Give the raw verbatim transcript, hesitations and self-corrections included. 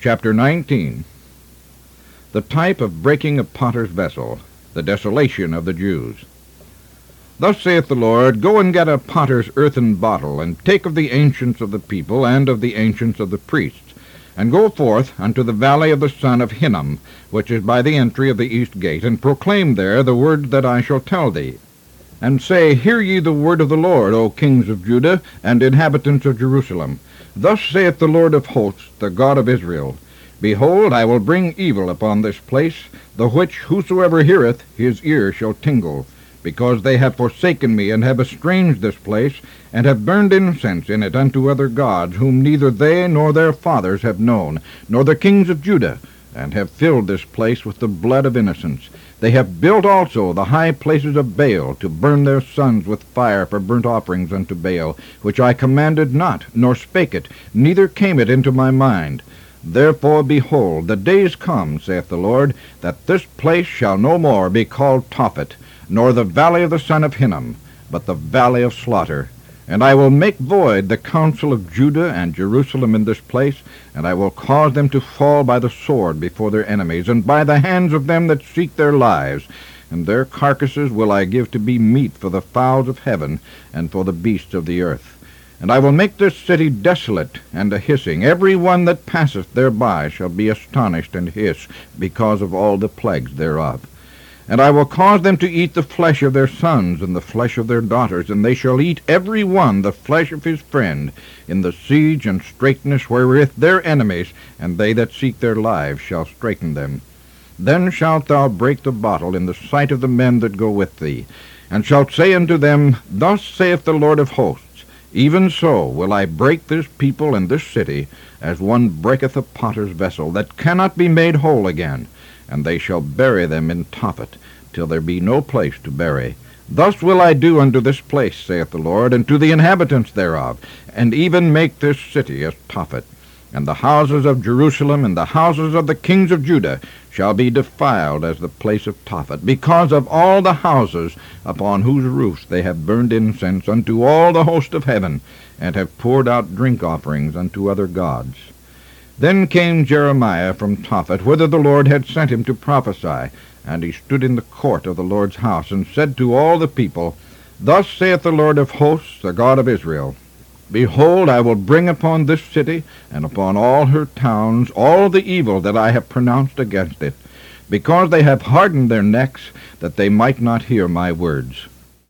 Chapter nineteen. The type of breaking a potter's vessel, the desolation of the Jews. Thus saith the Lord, Go and get a potter's earthen bottle, and take of the ancients of the people, and of the ancients of the priests, and go forth unto the valley of the son of Hinnom, which is by the entry of the east gate, and proclaim there the word that I shall tell thee. And say, Hear ye the word of the Lord, O kings of Judah, and inhabitants of Jerusalem. Thus saith the Lord of hosts, the God of Israel, Behold, I will bring evil upon this place, the which whosoever heareth, his ear shall tingle, because they have forsaken me, and have estranged this place, and have burned incense in it unto other gods, whom neither they nor their fathers have known, nor the kings of Judah, and have filled this place with the blood of innocents. They have built also the high places of Baal, to burn their sons with fire for burnt offerings unto Baal, which I commanded not, nor spake it, neither came it into my mind. Therefore, behold, the days come, saith the Lord, that this place shall no more be called Tophet, nor the valley of the son of Hinnom, but the valley of slaughter. And I will make void the counsel of Judah and Jerusalem in this place, and I will cause them to fall by the sword before their enemies, and by the hands of them that seek their lives. And their carcasses will I give to be meat for the fowls of heaven, and for the beasts of the earth. And I will make this city desolate and a hissing. Every one that passeth thereby shall be astonished and hiss, because of all the plagues thereof. And I will cause them to eat the flesh of their sons, and the flesh of their daughters, and they shall eat every one the flesh of his friend, in the siege and straitness wherewith their enemies, and they that seek their lives, shall straiten them. Then shalt thou break the bottle in the sight of the men that go with thee, and shalt say unto them, Thus saith the Lord of hosts, Even so will I break this people and this city, as one breaketh a potter's vessel, that cannot be made whole again. And they shall bury them in Tophet, till there be no place to bury. Thus will I do unto this place, saith the Lord, and to the inhabitants thereof, and even make this city as Tophet. And the houses of Jerusalem and the houses of the kings of Judah shall be defiled as the place of Tophet, because of all the houses upon whose roofs they have burned incense unto all the host of heaven, and have poured out drink offerings unto other gods. Then came Jeremiah from Tophet, whither the Lord had sent him to prophesy, and he stood in the court of the Lord's house, and said to all the people, Thus saith the Lord of hosts, the God of Israel, Behold, I will bring upon this city, and upon all her towns, all the evil that I have pronounced against it, because they have hardened their necks, that they might not hear my words.